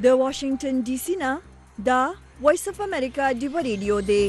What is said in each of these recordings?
د واشنگټن ډي سي نه دا وایس اف امریکا ډیو ریډیو دی.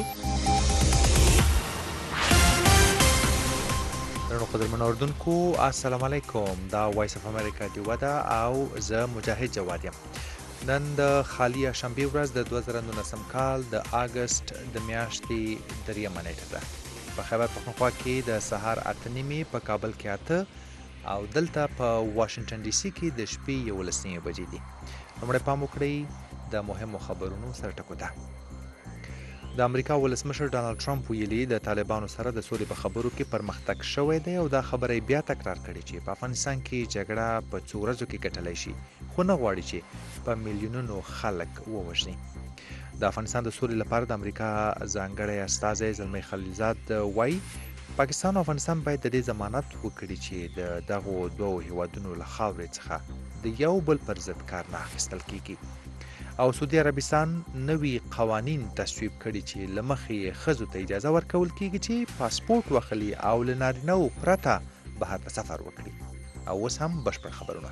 درنو قدرمنو اردوونکو السلام علیکم. دا وایس اف امریکا ډیو ده او زه مجاهد جواد یم. نن د خالی شنبه ورځ د 2019 کال د اگست د میاشتې 3 نیټه ده. په خیبر پښتونخوا کې د سهار 8:30 په کابل کې 8 او دلته په واشنگټن ډي سي کې د شپې 11 بجې دي. لومړی پام وکړئ د مهمو خبرونو سرټکو ته. د امریکا ولسمشر ډانلډ ټرمپ ویلي د طالبانو سره د سولې په خبرو کې پرمختګ شوی دی او دا خبره بیا تکرار کړې چې په افغانستان کې جګړه په څو ورځو کې ګټلی شي، خو نه غواړي چې په میلیونونو خلک ووژني. د افغانستان د سولې لپاره د امریکا ځانګړی استازی زلمی خلیلزاد وایي پاکستان او افغانستان باید د دې ضمانت وکړي چې د دغو دوو هیوادونو له خاورې څخه د یو بل پر ضد کار نه اخیستل کیږي. او سعودي عربستان نوي قوانین تصویب کړي چې له مخې ښځو ته اجازه ورکول کیږي چې پاسپورت واخلي او له نارینه‌و پرته بهر ته سفر وکړي. او اوس هم بشپړ خبرونه.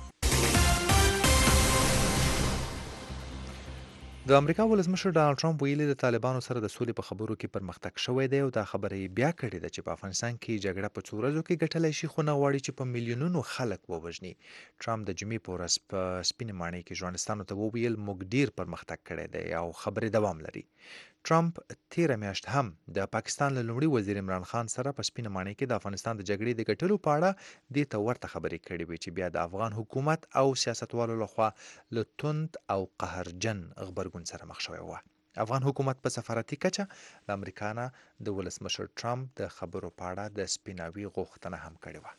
د امریکا ولسمشر ډانلډ ټرمپ ویلي د طالبانو سره د سولې په خبرو کې پرمختګ شوی دی او دا خبره بیا کړې ده چې په افغانستان کې جګړه په څو ورځو کې ګټلی شي، خو نه غواړي چې په میلیونونو خلک ووژني. ټرمپ د جمعې په ورځ په سپینې ماڼۍ کې ژورنالستانو ته وویل موږ ډیر پرمختګ کړی دی او خبرې دوام لري. ټرمپ تیره میاشت هم د پاکستان له لومړي وزیر عمران خان سره په سپینه ماڼۍ کې د افغانستان د جګړې د ګټلو په اړه دې ته ورته خبرې کړې وې چې بیا د افغان حکومت او سیاستوالو لخوا له توند او قهرجن غبرګون سره مخ شوی و. افغان حکومت په سفارتي کچه د امریکا نه د ولسمشر ټرمپ د خبرو په اړه د سپیناوي غوښتنه هم کړې وه.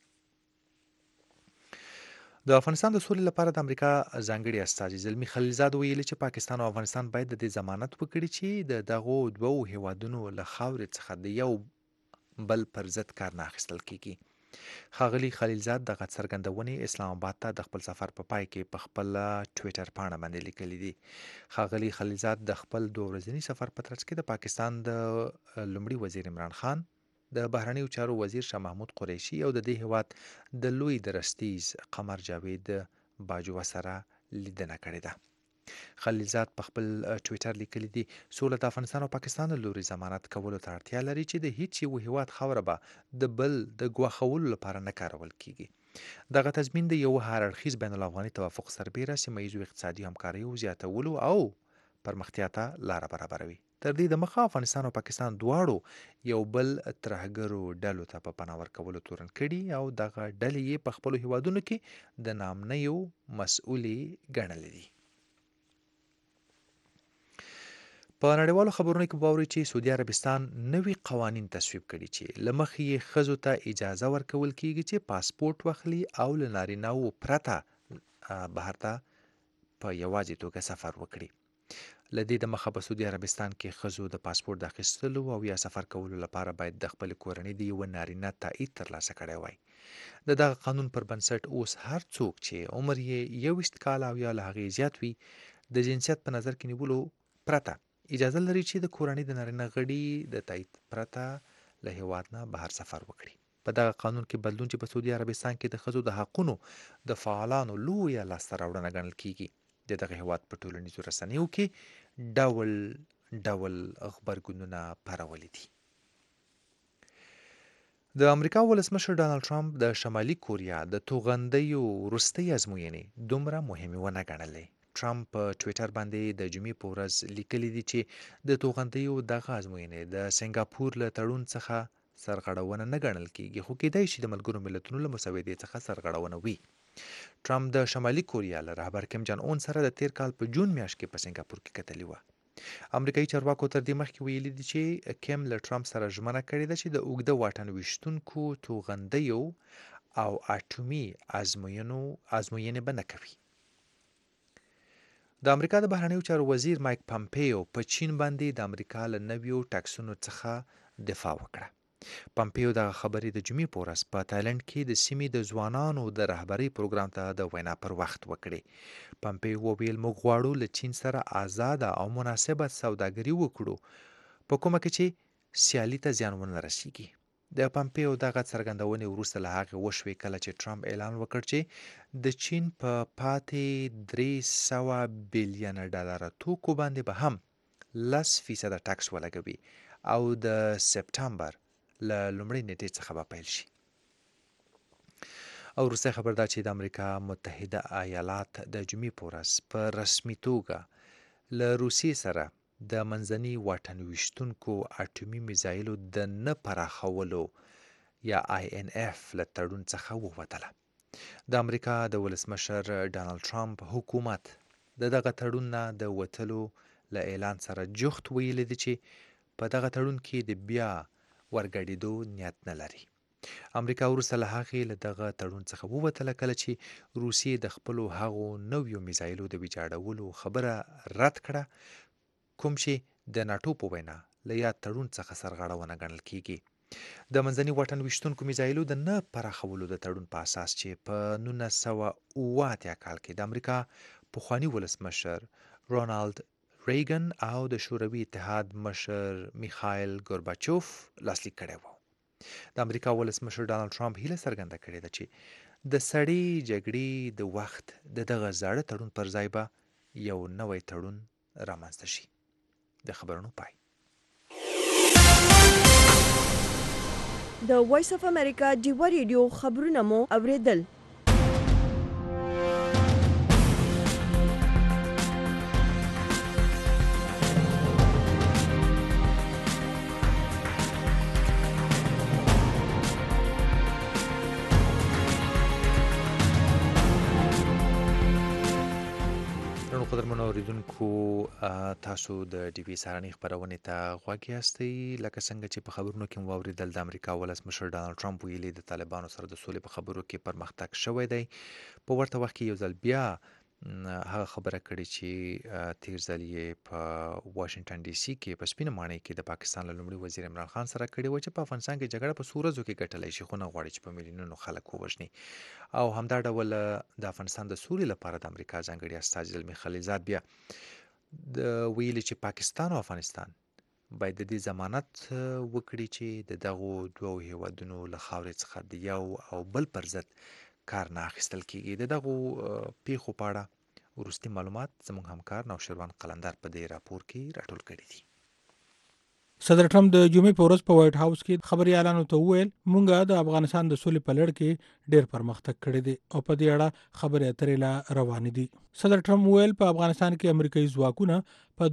د افغانستان د سولې لپاره د امریکا ځانګړي استازي زلمی خلیلزاد ویلي چې پاکستان او افغانستان باید د دې ضمانت وکړي چې د دغو دوو هیوادونو له خاورې څخه د یو بل پر ضد کار نه اخیستل کیږي. ښاغلي خلیلزاد دغه څرګندونې اسلام آباد ته د خپل سفر په پای کې په خپل ټویټر پاڼه باندې لیکلي دي. ښاغلي خلیلزاد د خپل 2 ورځني سفر په ترڅ کې د پاکستان د لومړي وزیر عمران خان، د بهرنیو چارو وزیر شاه محمود قریشي او د دې هیواد د لوی درستیز قمر جاوید باجوه سره لیدنه کړې ده. خلیلزاد په خپل ټویټر لیکلي دي سوله د افغانستان او پاکستان له لوري ضمانت کولو ته اړتیا لري چې د هیڅ یو هیواد خاوره به د بل د ګواښولو لپاره نه کارول کیږي. دغه تضمین د یو هر اړخیز بین الافغاني توافق سربیره سیمه ییزو اقتصادي همکاریو زیاتولو او پرمختیا ته لاره برابروي. تر دې د مخه افغانستان او پاکستان دواړو یو بل ترهګرو ډلو ته په پناه ورکولو تورن کړي او دغه ډلې یې په خپلو هیوادونو کې د نامنیو مسؤلې ګڼلې دي. په نړیوالو خبرونو کې باوري چې سعودي عربستان نوي قوانین تصویب کړي چې له مخې یې ښځو ته اجازه ورکول کیږي چې پاسپورت واخلي او له نارینه‌و پرته بهر ته په یوازې توګه سفر وکړي. له دې د مخه په سعودي عربستان کې ښځو د پاسپورت د اخیستلو او یا سفر کولو لپاره باید د خپل کورنۍ د یو نارینه تایید ترلاسه کړی وای. د دغه قانون پر بنسټ اوس هر څوک چې عمر یې 21 کال او یا له هغې زیات وي د جنسیت په نظر کې نیولو پرته اجازه لري چې د کورنۍ د نارینه غړي د تایید پرته له هیواد نه بهر سفر وکړي. په دغه قانون کې بدلون چې په سعودي عربستان کې د ښځو د حقونو د فعالانو لویه لاسته راوړنه ګڼل کیږي. د دغه هیواد په ټولنیزو رسنیو کې ډول ډول غبرګونونه پارولي دي. د امریکا ولسمشر ډانلډ ټرمپ د شمالي کوریا د توغندیو وروستۍ ازموینې دومره مهمې ونه ګڼلې. ټرمپ په ټویټر باندې د جمعې په ورځ لیکلي دي چې د توغندیو دغه ازموینې د سنګاپور له تړون څخه سرغړونه نه ګڼل کیږي، خو کېدای شي د ملګرو ملتونو له مسودې څخه سرغړونه وي. ټرمپ د شمالي کوریا له رهبر کیم جان اون سره د تیر کال په جون میاشت کې په سنګاپور کې کتلې وه. امریکایي چارواکو تر دې مخکې ویلي دي چې کیم له ټرمپ سره ژمنه کړې ده چې د اوږده واټن ویشتونکو توغندیو او اټومي ازموینې به نه کوي. د امریکا د بهرنیو چارو وزیر مایک پامپیو په چین باندې د امریکا له نویو ټکسونو څخه دفاع وکړه. پامپیو دغه خبرې د جمعې په ورځ په تایلند کې د سیمې د ځوانانو د رهبرۍ پروګرام ته د وینا پر وخت وکړې. پامپیو وویل موږ غواړو له چین سره آزاده او مناسبه سوداګري وکړو په کومه کې چې سیالي ته زیان ونه رسیږي. د پامپیو دغه څرګندونې وروسته له هغې وشوې کله چې ټرمپ اعلان وکړ چې د چین په پاتې 300 بلین ډالره توکو باندې به هم 10% ټکس ولګوي او د سپټمبر له لومړۍ نیټې څخه به پیل شي. او وروستی خبر دا چې د امریکا متحده ایالات د جمعې په ورځ په رسمي توګه له روسیې سره د منځني واټن ویشتونکو اټومي میزایلو د نه پراخولو یا INF له تړون څخه ووتله. د امریکا د ولسمشر ډانلډ ټرمپ حکومت د دغه تړون نه د وتلو له اعلان سره جفت ویلي دي چې په دغه تړون کې د بیا ورګډېدو نیت نه لري. امریکا وروسته له هغې له دغه تړون څخه ووتله کله چې روسیې د خپلو هغو نویو میزایلو د ویجاړولو خبره رد کړه کوم چې د ناټو په وینا له یاد تړون څخه سرغړونه ګڼل کیږي. د منځني واټن ویشتونکو میزایلو د نه پراخولو د تړون په اساس چې په 1978 کال کې د امریکا پخواني ولسمشر رونالد ریګن او د شوروي اتحاد مشر میخایل ګورباچوف لاسلیک کړی و. د امریکا ولسمشر ډانلډ ټرمپ هیله څرګنده کړې ده چې د سړې جګړې د وخت د دغه زاړه تړون پر ځای به یو نوی تړون رامنځته شي. د خبرونو پای. د وایس اف امریکا ډیوا ریډیو خبرونه مو اوریدل. قدرمنو اوریدونکو تاسو د ډي وي سهارنۍ خپرونې ته غوږ یاستئ. لکه څنګه چې په خبرونو کې مو واورېدل د امریکا ولسمشر ډانلډ ټرمپ ویلي د طالبانو سره د سولې په خبرو کې پرمختګ شوی دی. په ورته وخت کې یو ځل بیا هغه خبره کړې چې تیر ځل یې په واشنگټن ډي سي کې په سپینه ماڼۍ کې د پاکستان له لومړي وزیر عمران خان سره کړې وه چې په افغانستان کې جګړه په څو ورځو کې ګټلی شي خو نه غواړي چې په میلیونونو خلک ووژني. او همدا ډول د افغانستان د سولې لپاره د امریکا ځانګړي استازي زلمي خلیلزاد بیا د ویلي چې پاکستان او افغانستان باید د دې ضمانت وکړي چې د دغو دوو هیوادونو له خاورې څخه د یو او بل پر ضد کار نه اخیستل کیږي. د دغو پیښو په اړه وروستي معلومات زموږ همکار نوشیروان قلندر په دې راپور کې راټول کړي دي. صدر ټرمپ د جمعې په ورځ په وایټ هاوس کې خبريالانو ته وویل مونږه د افغانستان د سولې په لړ کې ډېر پرمختګ کړی دی او په دې اړه خبرې اترې لا روانې دي. صدر ټرمپ وویل په افغانستان کې امریکایي ځواکونه په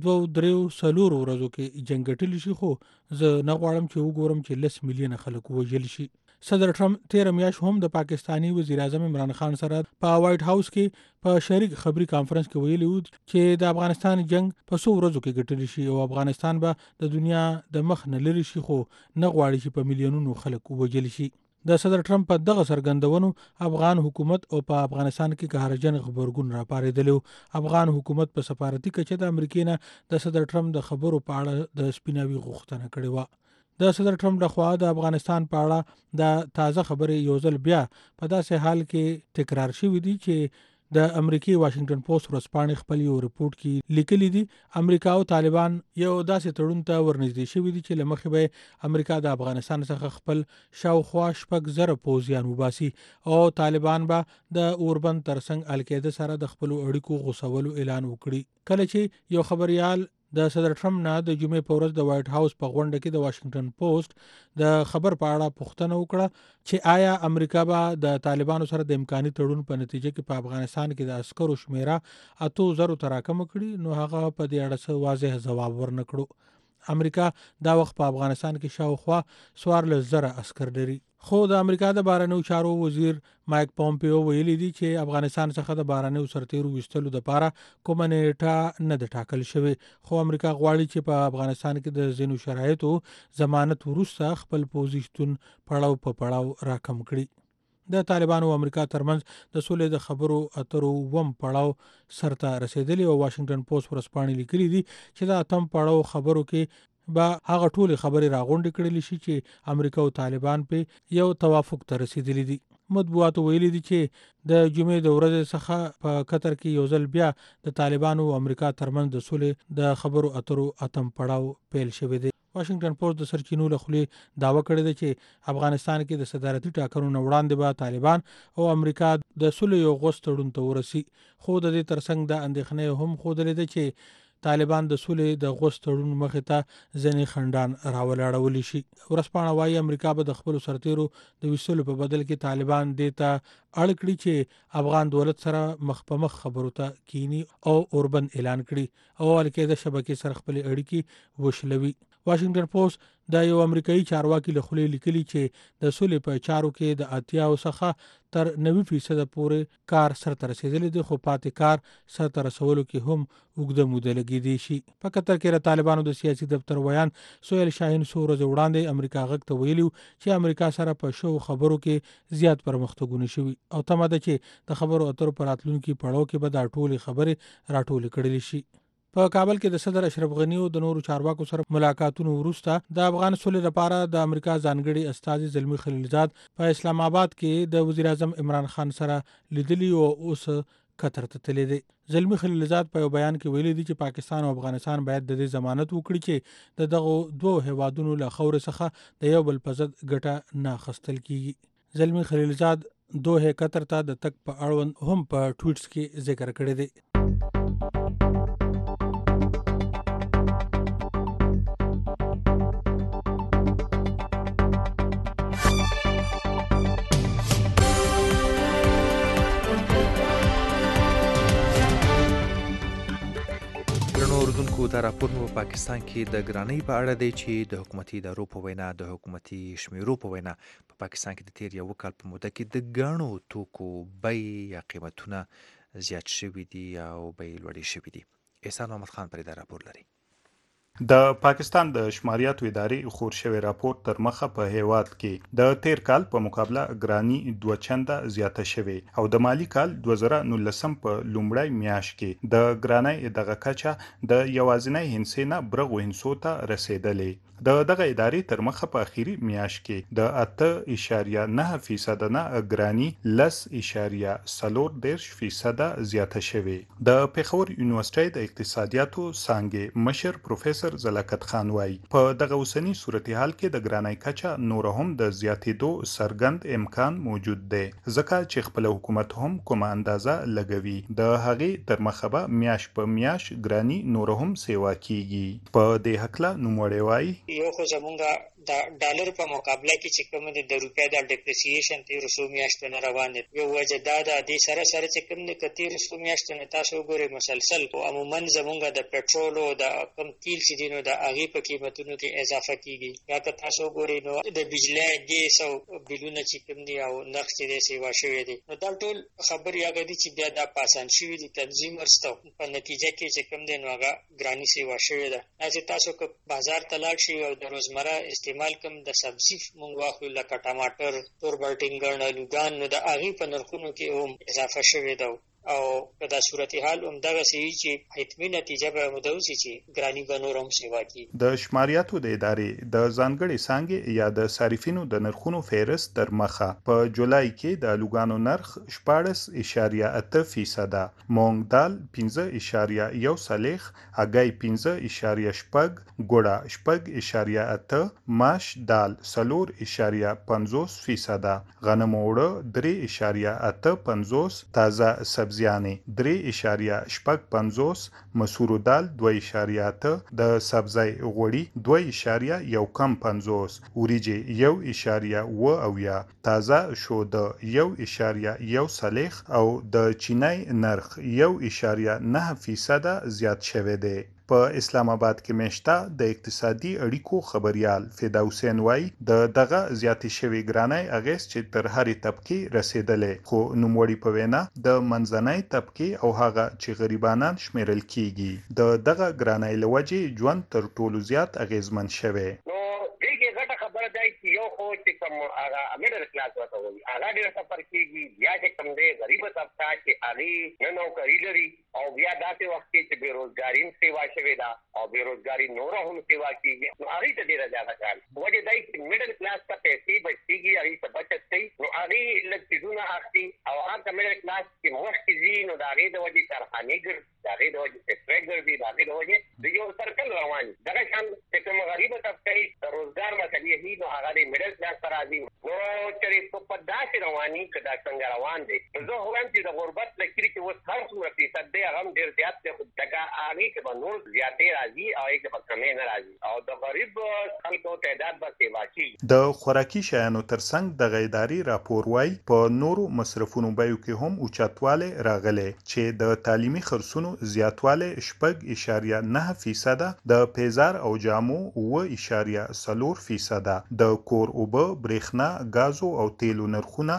2-3 ورځو کې جنګ ګټلی شي خو زه نه غواړم چې وګورم چې 10 میلیونه خلک ووژل شي. صدر ټرمپ 13 میاشت هم د پاکستانی وزیر اعظم عمران خان سره په وایټ هاوس کې په شریک خبري کانفرنس کې ویلي وو چې د افغانستان جنگ په 100 ورځو کې ګټلی شي او افغانستان به د دنیا د مخ نه لري شي خو نه غواړي چې په میلیونونو خلک ووژل شي. د صدر ټرمپ په دغه څرګندونو افغان حکومت او په افغانستان کې قهرجن خبرګون راپارېدلی. افغان حکومت په سفارتي کچه د امریکا نه د صدر ټرمپ د خبرو په اړه د سپیناوي غوښتنه کړې و. د صدر ټرمپ لخوا د افغانستان په اړه د تازه خبرې یو ځل بیا په داسې حال کې تکرار شوې دي چې د امریکای واشنگټن پوسټ ورځپاڼې خپل یو ریپورت کې لیکلي دي امریکا او طالبان یو داسې تړون ته ورنږدې شوي دي چې له مخې به امریکا د افغانستان څخه خپل شاوخوا 6,000 پوځیان وباسي او طالبان به د اوربند ترڅنګ القاعده سره د خپل اړیکو غوڅولو اعلان وکړي. کله چې یو خبريال د صدر ټرمپ نه د جمعې په ورځ د وایټ هاوس په غونډه کې د واشنگټن پوسټ د خبر په اړه پوښتنه وکړه چې آیا امریکا به د طالبانو سره د امکاني تړون په نتیجه کې په افغانستان کې د عسکرو شمیره 8,000 ته راکمه کړي، نو هغه په دې اړه واضح ځواب ورنکړو. امریکا دا وخت په افغانستان کې شاوخوا 14,000 عسكر لري. خو د امریکا د بهرنیو چارو وزیر مایک پومپیو ویلي دی چې افغانستان څخه د بهرنیو سرتیرو ویستلو لپاره کومه نیټه نه ده ټاکل شوې، خو امریکا غواړي چې په افغانستان کې د ځینو شرایطو ضمانت وروسته خپل پوزیشن پړاو په پړاو راکم کړي. د طالبانو او امریکا ترمنځ د سولې د خبرو اترو وم پړاو سرته رسیدلی او واشنگټن پوسټ ورځپاڼې لیکلي دي چې د اتم پړاو خبرو کې با هغه ټولې خبرې راغونډې کړلې شي چې امریکا او طالبان په یو توافق ته رسیدلی دي. مطبوعاتو ویلي دي چې د جمعې د ورځې څخه په قطر کې یو ځل بیا د طالبانو او امریکا ترمنځ د سولې د خبرو اترو اتم پړاو پیل شوی دی. واشنگټن پوسټ د سرچینو له خولې دعوه کړې ده چې افغانستان کې د صدارتي ټاکنو نه وړاندې به طالبان او امریکا د صلح یو غوښ تړون ته ورسي، خو د دې ترڅنګ د اندېښنې هم ښودلې ده چې طالبان د صلح د غوښ تړون مخې ته ځینې خنډان راولاړولی شي. ورځپاڼه وایي امریکا به د خپلو سرتیرو د ویستلو په بدل کې طالبان دې ته اړ کړي چې افغان دولت سره مخ په مخ خبرو ته کینی او اوربند اعلان کړي او القاعده شبکې سره خپلې اړیکې وشلوي. واشنگټن پوسټ د یو امریکایي چارواکي له خولې لیکلي چې د صلح په چارو کې د 80 څخه تر 90% پورې کار سرته رسیدلی دی، خو پاتې کار سرته رسولو کې هم اوږده موده لګېدی شي. په قطر کې د طالبانو د سیاسي دفتر ویان سهیل شاهین څو ورځې وړاندې امریکا غږ ته ویلي چې امریکا سره په شوو خبرو کې زیات پرمختګونه شوي او تمه ده چې د خبرو اترو په راتلونکي پړاو کې به دا ټولې خبرې راټولې کړلی شي. په کابل کې د صدر اشرف غنی او د نورو چارواکو سره ملاقاتونو وروسته د افغان صلح لپاره د امریکا ځانګړي استازي زلمی خلیلزاد په اسلام آباد کې د وزیر اعظم عمران خان سره لیدلی او اوس قطر ته تللی دی. زلمی خلیلزاد په یو بیان کې ویلي دي چې پاکستان او افغانستان باید د دې ضمانت وکړي چې د دغه دوه هیوادونو له خاورې څخه د یو بل په ضد ګټه نه اخیستل کیږي. زلمی خلیلزاد دوه قطر ته د تګ په اړوند هم په ټویټس کې ذکر کړی دی. اوردونکو دا راپور مو په پاکستان کې د ګرانۍ په اړه دی چې د حکومتي ادارو په وینا د حکومتي شمیرو په وینا په پاکستان کې د تیر یو کال په موده کې د ګڼو توکو بیې یا قیمتونه زیات شوي دي او بیې لوړې شوي دي. احسان محمد خان پرې دا راپور لري. د پاکستان د شماریاتو ادارې خور شوی راپور تر مخه په هیواد کې د تیر کال په مقابله ګرانی 2 چنده زیاته شوی او د مالی کال 2019 په لومړی میاشت کې د ګرانی دغه کچه د یوازینی هندسې نه برغو هندسو ته رسیدلې. د دغه ادارې تر مخه په اخیری میاشت کې د 8.9% نه ګرانی 10.4% زیاته شوی. د پیښور یونیورسيټي د اقتصادیاتو څانګې مشر پروفیسور زلاکت خان وایي په دغه اوسنی صورتحال کې د ګرانی کچه نور هم د زیاتېدو سرګند امکان موجود دی ځکه چې خپل حکومت هم کومه اندازه لګوي. د هغې تر مخه به میاش په میاش ګرانی نور هم سیوا کیږي. په دې حقله نوموړی وایي یو خو زمونږ د ډالر په مقابله کې چې کوم د روپیا د ډیپریسییشن تیر څو میاشتو نه روان دي، یو وجه دا د دې سره چې کوم د کتیر څو میاشتو نه تاسو ګورئ مسلسل او عموما زمونږ د پټرول او د کم تیل چې دینو د هغې په قیمتونو کې اضافه کیږي. یا که تاسو ګورئ نو د بجلی ګیس او بلونه چې کوم دي او نرخ چې دی سیوا شوی دی، نو دا ټول خبرې هغه دي چې بیا دا پاسان شوي دي تنظیم ورسته په نتیجه کې چې کوم دی نو هغه ګراني سیوا شوې ده. چې تاسو که بازار ته لاړ شئ او د روزمره استعمال کوم د سبزي مونږ واخلو لکه ټماټر، تور بټینګن، الوګان، نو د هغې په نرخونو کې هم اضافه شوې ده او په دا صورتحال همدغسې وي چې حتمي نتیجه به همدا اوسي چې ګراني به نور هم سیوا کیږي. د شماریاتو د ادارې د ځانګړې څانګې یا د صارفینو د نرخونو فهرست تر مخه په جولای کې د الوګانو نرخ 14.8%، مونګ دال 15.1 هګۍ 15.6، ګوړه 6.8، ماش دال 4.50%، غنم اوړه 3.85، تازه سبزیانې 3.50، مسور دال 2.8، د سبزی غوړي 2.150، وریجې 1.7، تازه شوده 1.1 او د چینی نرخ 1.9% زیات شوی دی. په اسلام آباد کې مشته د اقتصادي اړیکو خبريال فدا حسین وای د دغه زیاتې شوی ګرانۍ اغیز چې تر هرې طبقه رسیدلې، خو نوموړي په وینا د منځنۍ طبقه او هغه چې غریبانان شمیرل کیږي د دغه ګرانۍ لوجې ژوند تر ټولو زیات اغیزمن شوی. خبره دی چې یو خو چې کوم هغه میډل کلاس وته وي هغه ډېر سفر کیږي، یا چې کوم دی غریب طبقه چې هغه نه نوکری لري او بیا داسې وخت کې چې بیروزګاری سیوا شوې ده او بیروزګاری نور هم سیوا کیږي نو هغه ته ډیره زیاته کار وجه دای چې میډل کلاس ته پیسې بچيږي هغه ته بچت کوي نو هغه لکتیزونه اخلي او هغه میډل کلاس کې وخت زی نو دا غي د وجه کارخانه ګر دا غي د وجه فیکټری دی دا غي د وجه د یو سرکل روان دا شان چې کوم غریب طبقه روزګار مسلې هي نو هغه د میډل کلاس پر راځي نو چې په داسې رواني کدا څنګه روان دي زه هم چې د غربت لکري کې وس هر څومره فیصد دی هغه ډیر زیات دی دغه هغه کې به نور زیاتې راځي او هغه په کمې نه راځي او د غریب خلکو تعداد به سیوا کیږي د خوراکي شیانو ترڅنګ د غیداری راپور وايي په نورو مصرفونو بیو کې هم اوچتواله راغله چې د تعلیمي خرڅونو زیاتواله 0.9% د پیزار او جامو 0.4% د کور اوبه برېښنا غازو او تیلو نرخونه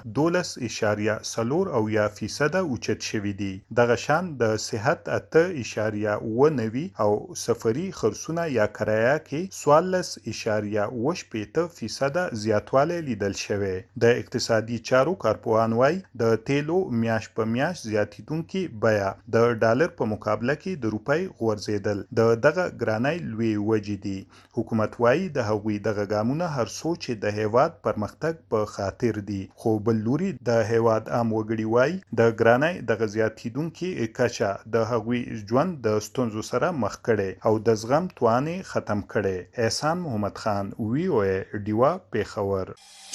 12.4% اوچت شوي دي دغه شان د صحت 8.9 او سفري خرڅونه یا کرایه کې 14.8% زیاتواله لیدل شوی د اقتصادي چارو کارپوهان وايي د تیلو میاش په میاش زیاتیدونکو بیا د ډالر په مقابله کې د روپۍ غورځیدل دغه ګرانۍ لوی وجې دي حکومت وايي د هغوی دغه ګامونه هر څو چې د هیواد پرمختګ په خاطر دي خو بل لوري د هیواد عام وګړي وايي د ګرانۍ دغه زیاتیدونکو کچه د هغوی ژوند د ستونزو سره مخ کړي او د زغم توانې ختم کړي احسان محمد خان وی او ډیوا پیښور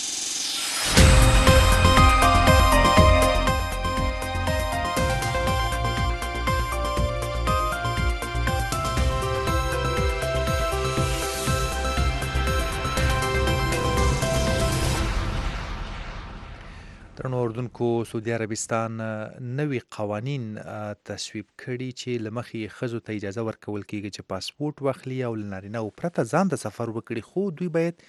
درنو اردوونکو سعودي عربستان نوي قوانین تصویب کړي چې لمخې ښځو ته اجازه ورکول کیږي چې پاسپورت واخلي او له نارینه‌و پرته ځان د سفر وکړي خو دوی باید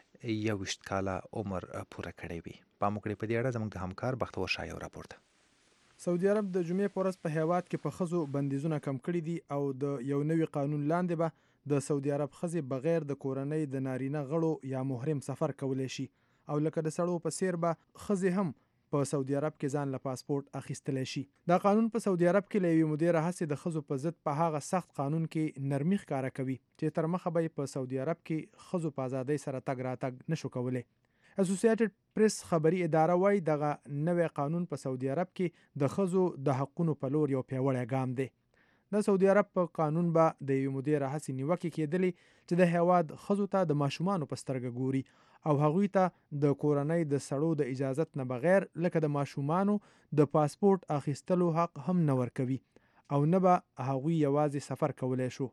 21 کاله عمر پوره کړی وي پام وکړئ په دې اړه زموږ د همکار بختور شاه یو راپور ده سعودي عرب د جمعې په ورځ په هیواد کې په ښځو بندیزونه کم کړي دي او د یو نوي قانون لاندې به د سعودي عرب ښځې بغیر د کورنۍ د نارینه غړو یا محرم سفر کولی شي او لکه د سړو په څیر به ښځې هم په سعودي عرب کې ځان له پاسپورت اخیستلی شي دا قانون په سعودي عرب کې له یوې مودې راهیسې د ښځو په ضد په هغه سخت قانون کې نرمي ښکاره کوي چې تر مخه به په سعودي عرب کې ښځو په ازادۍ سره تګ راتګ نشو کولی اسوسییټډ پریس خبري اداره وايي دغه نوی قانون په سعودي عرب کې د ښځو د حقونو په لور یو پیاوړی ګام دی د سعودي عرب په قانون به د یوې مودې راهیسې نیوکې کېدلې چې د هیواد ښځو ته د ماشومانو په سترګه ګوري او هغوی ته د کورنۍ د سړو د اجازت نه بغیر لکه د ماشومانو د پاسپورت اخیستلو حق هم نه ورکوي او نه به هغوی یوازې سفر کولی شو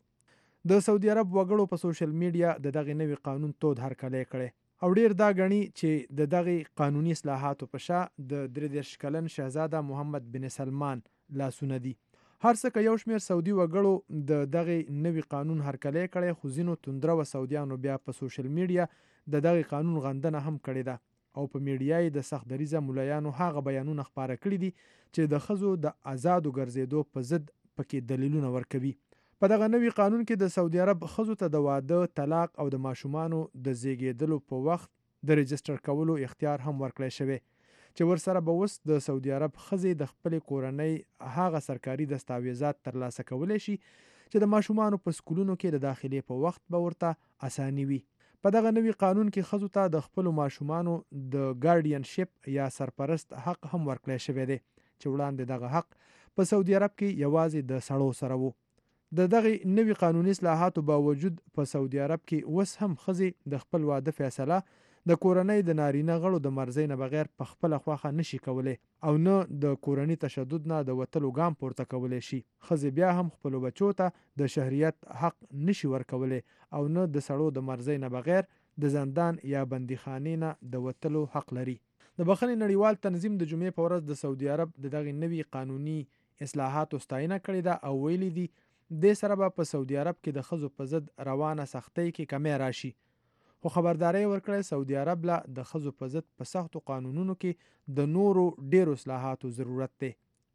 د سعودي عرب وګړو په سوشل میډیا د دغه نوي قانون تود هرکلی کړی او ډیر دا غني چې د دغه قانوني اصلاحاتو په شا د 33 کلن شهزاده محمد بن سلمان لاسونه دي هر څه که یو شمېر سعودي وګړو د دغه نوي قانون هرکلی کړی خو ځینو توندره و سعودیانو بیا په سوشل میډیا د دغه قانون غندنه هم کړې ده او په میډیا یې د سخت دریځه ملایانو هغه بیانونه خپاره کړي دي چې د ښځو د آزادو ګرځېدو په ضد پکې دلیلونه ورکوي په دغه نوي قانون کې د سعودي عرب ښځو ته د واده طلاق او د ماشومانو د زیږیدلو په وخت د رجسټر کولو اختیار هم ورکړی شوی چې ورسره به اوس د سعودي عرب ښځې د خپلې کورنۍ هغه سرکاري دستاویزات ترلاسه کولی شي چې د ماشومانو په سکولونو کې د داخلې په وخت به ورته اساني وي په دغه نوي قانون کې ښځو ته د خپلو ماشومانو د ګارډینشپ یا سرپرست حق هم ورکړی شوی دی چې وړاندې دغه حق په سعودي عرب کې یوازې د سړو سره وو د دغه نوي قانوني اصلاحاتو باوجود په سعودي عرب کې اوس هم ښځې د خپل واده فیصله د کورنۍ د نارینه غړو د مرزۍ نه بغیر په خپله خوښه نشي کولی او نه د کورني تشدد نه د وتلو ګام پورته کولی شي ښځې بیا هم خپلو بچو ته د شهریت حق نشي ورکولی او نه د سړو د مرزۍ نه بغیر د زندان یا بندیخانې نه د وتلو حق لري د بخښنې نړیوال تنظیم د جمعې په ورځ د سعودي عرب د دغې نوي قانوني اصلاحاتو ستاینه کړې ده او ویلي دي دې سره به په سعودي عرب کې د ښځو په ضد روانه سختۍ کې کمی راشي خو خبرداری ورکړی سعودي عرب له د ښځو په ضد په سختو قانونونو کې د نورو ډیرو اصلاحاتو ضرورت دی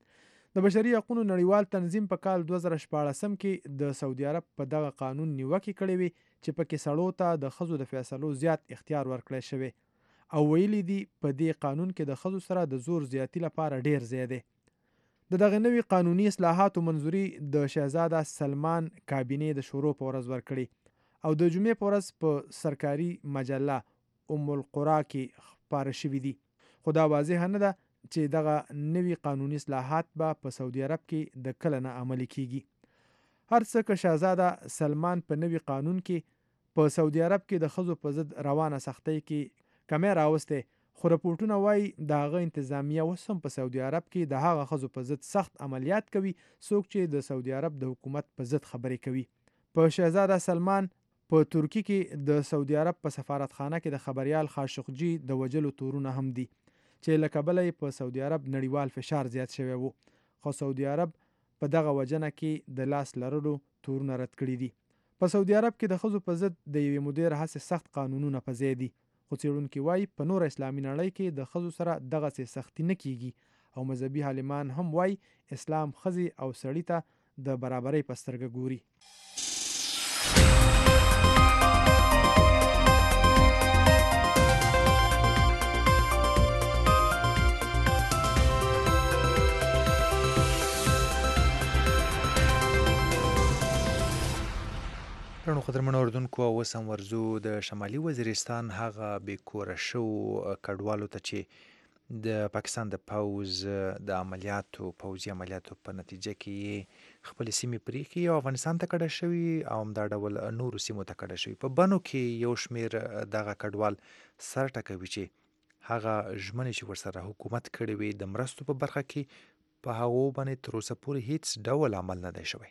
د بشري حقوقو نړیوال تنظیم په کال 2014 کې د سعودي عرب په دغه قانون نیوکې کړې وي چې پکې سړو ته د ښځو د فیصلو زیات اختیار ورکړی شوی او ویلي دي په دې قانون کې د ښځو سره د زور زیاتی لپاره ډیر ځای دی د دغه نوي قانوني اصلاحاتو منظوري د شهزاده سلمان کابینې د شروع په ورځ ورکړي او د جمعې په ورځ په سرکاري مجله ام القرا کې خپاره شوي دي. خو دا واضح نه ده چې دغه نوي قانوني اصلاحات به په سعودي عرب کې د کله نه عملي کیږي. هر څه که شهزاده سلمان په نوي قانون کې په سعودي عرب کې د ښځو په ضد روانه سختۍ کې کمی راوستی، خو رپورټونه وایي د هغه انتظامیه اوس هم په سعودي عرب کې د هغه ښځو په ضد سخت عملیات کوي څوک چې د سعودي عرب د حکومت په ضد خبرې کوي. په شهزاده سلمان په ترکی کې د سعودي عرب په سفارتخانه کې د خبریال خاشقجي د وجلو تورونه هم دي چې له کبله په سعودي عرب نړیوال فشار زیات شوی وو، خو سعودي عرب په دغه وجنه کې د لاس لرلو تورونه رد کړي دي. په سعودي عرب کې د ښځو په ضد د یوې مودې راهیسې سخت قانونونه په ځای دي، خو څېړونکي وایي په نور اسلامي نړۍ کې د ښځو سره دغسې سختي نه کیږي او مذهبي عالمان هم وایي اسلام ښځې او سړي ته د برابرۍ په سترګه ګوري. رڼو قدرمنو اردوونکو، اوس هم ورځو د شمالي وزیرستان هغه بې کوره شوو کډوالو ته چې د پاکستان د پوځ د پوځي عملیاتو په نتیجه کې خپلې سیمې پرېښي او افغانستان ته کډه شوي او همدا ډول نورو سیمو ته کډه شوي. په بنو کې یو شمېر دغه کډوال سر ټکوي چې هغه ژمنې چې ورسره حکومت کړې وي د مرستو په برخه کې په هغو باندې تر اوسه پورې هیڅ ډول عمل نه دی شوی.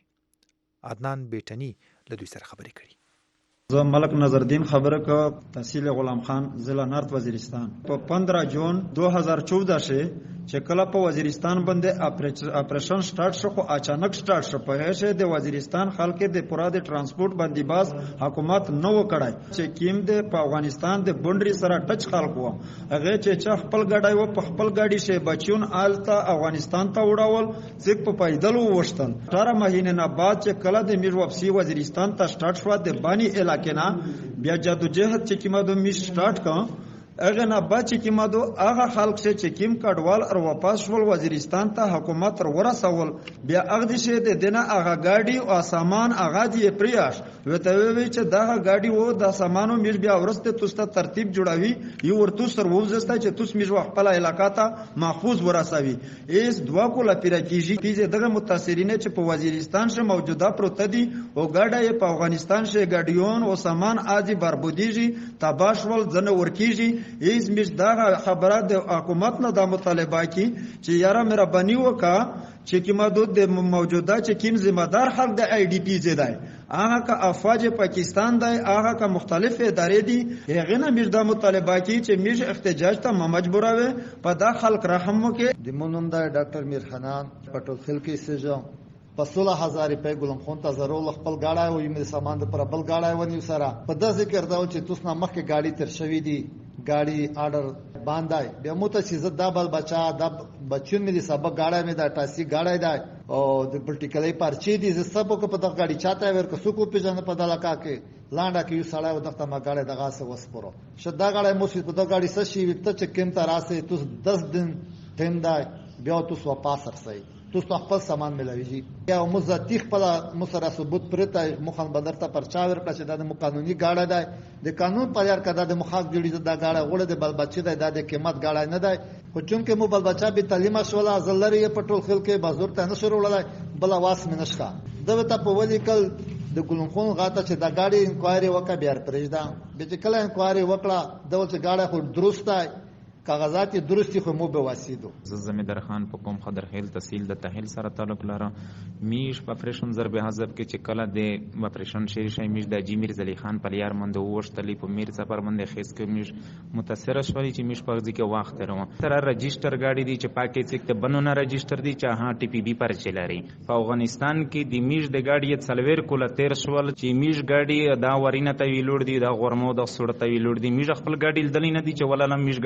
عدنان بیٹنی له دوی سره خبرې کړي. زه ملک نظردین خبره که تحصیل غلام خان ضلع نارت وزیرستان په 15 جون 2014 شه چې کله په وزیرستان باندې اپریشن سٹارټ شو، خو اچانک سٹارټ شو. په هغه د وزیرستان خلک د پورا د ترانسپورت باندې باز حکومت نو کړای چې کیم د په افغانستان د بونډري سره ټچ خلک وو، هغه چې خپل ګاډي و په خپل ګاډي شه بچون آلته افغانستان ته وړاول ځکه په پیدل وشتل. 18 مهینه نه بعد چې کله د میر واپسی وزیرستان ته سٹارټ شو د بانی علاقې نه بیا جدوجہد چې کیمه دو می سٹارټ کا اغه نه بچ کی مدو هغه خلق چې کیم کډوال او واپس شول وزیرستان ته حکومت ورسول، بیا هغه شه د دنه هغه گاډي او سامان هغه دی پریاش وته وی چې دا گاډي وو د سامانو میر بیا ورسته توسته ترتیب جوړاوي یو ورته سر ووزسته چې توس میر خپل علاقه ته محفوظ ورسوي. ایس دوا کوله پیراکیږي چې دغه متاثرین چې په وزیرستان شه موجوده پروت دي او گاډي په افغانستان شه گاډیون او سامان ازي بربودیږي تباشول ځنه ورکیږي. ایز مش دا خبره د حکومت نه د مطالبه کی چې یاره مهرباني وکا چې کی مدد د موجوده چې کیم ذمہ دار حق د ای ډی پی زیدای هغه کا افواج پاکستان دی هغه کا مختلف ادارې دي هغه نه مش د مطالبه کی چې مش احتجاج ته مجبوروي په دا خلق رحم وکي. د مونږ د ډاکټر میر خنان پټول خلکی سجا په 16000 روپۍ ګلم خون ته ضرور خپل گاډای و یم سامان د پر بل گاډای ونی سره په داسې کړداو چې توس نه مخکې گاډي تر شوی دی گاډي آرډر باندای بیا مو ته چې دا بل بچا د بچون مې سبق گاډای مې دا ټاسی گاډای دا او د پرټیکلې پارچې دي ز سبو کو په دغه گاډي چاته ور کو سکو پیژنه په دلکا کې لانډه کې یو سړی و دغه ما گاډي دغه سه وسپورو شدا گاډي مو چې په دغه گاډي سه شي وکړه چې کوم تراسه توس 10 دن تم دا بیا توس واپس رسي توس خپل سامان ملويږي یا مزتی خپل مسره ثبوت پرته مخن بدر ته پرچاور کړه چې د قانوني گاډه ده د قانون په لار کده د مخاک جوړی د گاډه غوړه د بل بچی د قیمت گاډه نه ده خو چونکه مو بل بچا به تعلیم شولا زلری پټول خلک بازار ته نه شروع ولای بل واس منشخه دغه په ولیکل د ګلون خون غاټه چې د گاډي انکوایري وکړه بیا پرېږده به چې کله انکوایري وکړه دغه چې گاډه خو درسته کاغذات درستی خو مو به واسیدو. زمیدار خان په کوم خضر خیل تحصیل د تحصیل سره تعلق لرم میش په اپریشن ضرب حذف کې چې کله د اپریشن شي میش د جیمیر زلی خان پر یار مند وشتلی په میر سفر مند خیس کې میش متاثر شولې چې میش په ځکه کې وخت روان تر رجستر گاډي دي چې پاکې څخه ته بنونه رجستر دي چې ها ټي پی بي پر چلاري په افغانستان کې د میش د گاډي څلویر کوله 13 شول چې میش گاډي دا ورینه ته ویلوړ دي دا غرمو د سړ ته ویلوړ دي میش خپل گاډي دلینه دي چې ولله میش گاډي په څنګه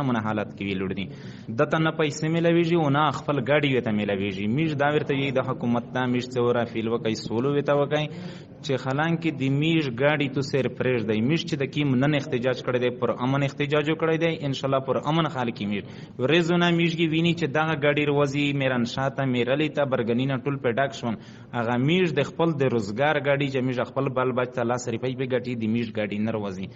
امن حالت کې ویلوړ دي دته نه پیسې ملويږي او نه خپل ګاډي وته ملويږي میش دا ورته یی د حکومت ته میش څورا فیل وکي سولو وته وکي چې خلان کې د میش ګاډي تو سر پرېږ دی میش چې د کیم نن احتجاج کړی دی پر امن احتجاج کړی دی ان شاء الله پر امن حال کې میش ورزونه میش کې ویني چې دغه ګاډي روزي میران شاته میرلی ته برګنینا ټول پیډاک شون هغه میش د خپل د روزګار ګاډي چې میش خپل بل بچ لا سری پي به ګټي د میش ګاډي نه روزي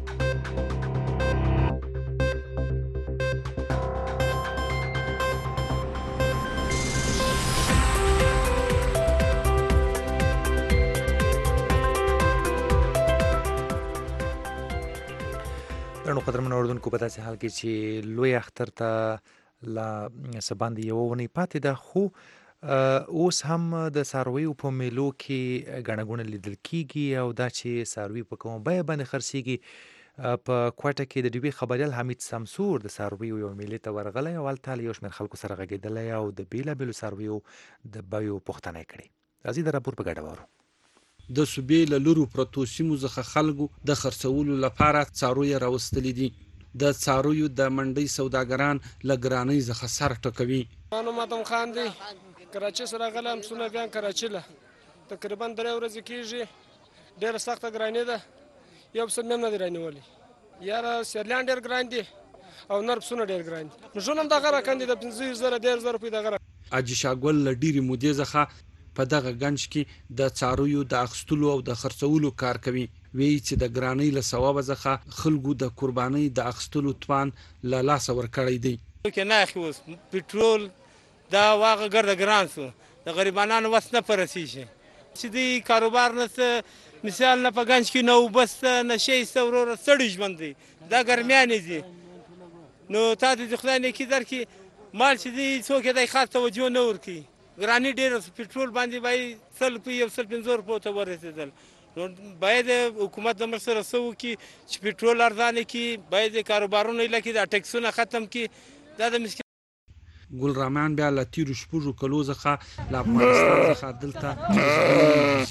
درنو قدرمن اوردونکو په داسې حال کې چې لوی اختر ته لا سباندې یو ونی پاتې ده خو اوس هم د څارویو په میلو کې ګڼه ګوڼه لیدل کیږي او دا چې څاروي په کومه بیه باندې خرڅیږي په کوټه کې د ډیوي خبریال حمید سمسور د څارویو یو میلې ته ورغلی او هلته یو شمېر خلکو سره غږېدلی او د بېلابېلو څارویو د بیو پوښتنه یې کړې راځئ د راپور په ګډه واورو د صوبې له لرو پرتو سیمو څخه خلکو د خرڅولو لپاره څاروي راوستلي دي د څارویو د منډۍ سوداګران له ګرانۍ څخه سر ټکوي معلوم ادم خان دی کراچۍ سره غلم سونه بیان کراچۍ له تقریبا 3 ورځې کېږي ډېره سخته ګراني ده یو څه مې نه دی رانیولي یاره سیرلیان ډېر ګران دي او نر پسونه ډېر ګران دي نو ژوند هم دغه راکندي د 15,000 1,000 روپۍ دغه حاجي شاګل له ډېرې مودې څخه په دغه ګنج کې د څارویو د اخیستلو او د خرڅولو کار کوي وایي چې د ګرانۍ له ثوابه څخه خلکو د قربانۍ د اخیستلو توان له لاسه ورکړی دی کې نه اخی اوس پټرول دا واغه ګرده ګران شو د غریبانو وس نه پرسیږي چې دی کاروبار نه مثال نه په ګنج کې نو بس نه شي څورور سړی ژوند دی دا ګرمیانې دي نو تا دې خدای نه کې در کې مال چې دی څوک دې خاص توجه نه ورکي ګرانی ډېر پټرول باندې وای 150 روپۍ ته ورسېدل نو باید حکومت د مرسته سره کی چې پټرول ارزانه کی باید کاروبارونه لکه د ټیکسونه ختم کی دا د مسکین ګل رحمان بیا له تیرو شپږو کلو څخه له افغانستان څخه دلته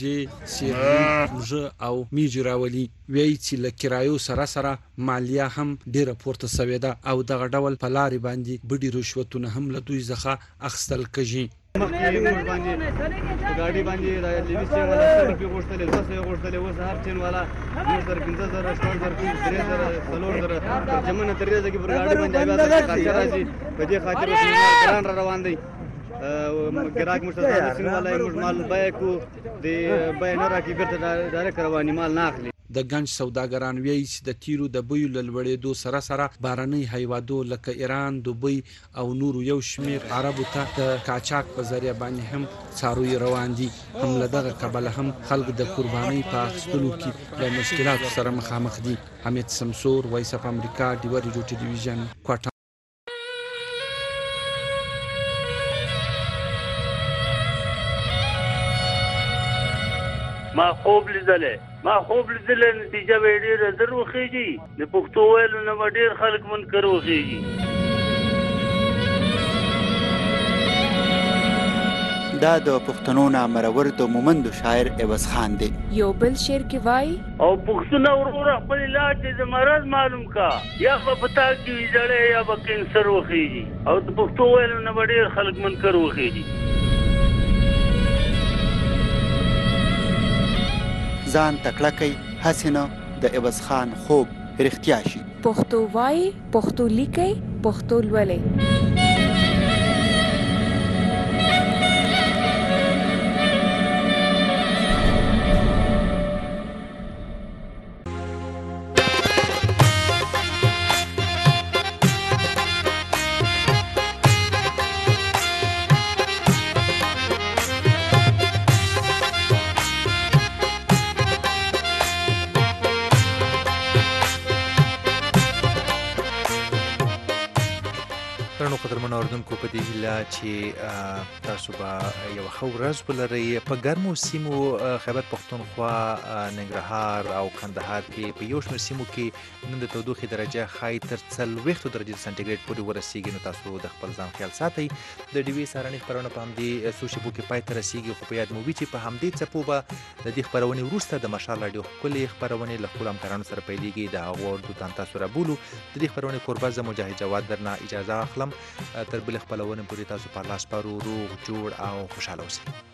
سیري او میجي راولي وایي چې له کرایو سره سره مالیه هم ډېره پورته سوې ده او دغه ډول په لارې باندې بډې رشوتونه هم له دوی څخه اخیستل کېږي مخکې موږ باندې ګاډي باندې د لیوي سي والا 100 روپۍ غوښتلې 200 غوښتلې اوس هر چین والا 15,000 شپږ 3,000 ترجمه تر دې کې پر ګاډي باندې بیا د خاطر راځي په دې خاطر ګران روان دي ګراک مشترک سین والا موږ مال بای کو د بای نه راکې بیرته ډایرکټ رواني مال نه اخلي د ګنج سوداګران وایي چې د تیرو د بیو له لوړېدو سره سره بهرنۍ هیوادو لکه ایران دوبۍ او نورو یو شمېر عربو ته د قاچاق په ذریعه باندې هم څاروي روان دي هم له دغه کبله هم خلک د قربانۍ په اخیستلو کې له مشکلاتو سره مخامخ دي حمید سمسور وایس اف امریکا ډیوه ریډیو ټلویزیون کوټه ما خوب لیدلې نتیجه به ډېره زر وخېږي د پښتو ویلو نه به ډېر خلک منکر وخېږي دا د پښتنو نامرور د مومندو شاعر عوض خان دی یو بل شعر کې وایي او پښتون وروره خپل علاج د مرض معلوم کا یا په پتا کې ویځړې یا به کینسر وخېږي او د پښتو ویلو نه به ډېر خلک منکر وخېږي ځان تکړه کوي هسې نه د عوض خان خوب رښتیا شي پښتو وایي پښتو لیکي پښتو لولئ په دې هیله چې تاسو به یو ښه ورځ ولرئ. په ګرمو سیمو خیبر پښتونخوا، ننګرهار او کندهار کې په یو شمېر سیمو کې نن د تودوخې درجه ښایي تر 40 درجې سانتي ګریډ پورې ورسیږي. نو تاسو د خپل ځان خیال ساتئ. د ډیوې سهارنۍ خپرونه په همدې څو شېبو کې پای ته رسیږي، خو په یاد مو وي چې په همدې څپو به د دې خپرونې وروسته د مشال راډیو ښکلې خپرونې له خپلو همکارانو سره پیلېږي. د هغو اردو تاسو رابولو. د دې خپرونې کوربه زه مجاهد جواد درنه اجازه اخلم. تر بلې خپرونې پورې تاسو په الله سپارو، روغ جوړ او خوشحاله اوسئ.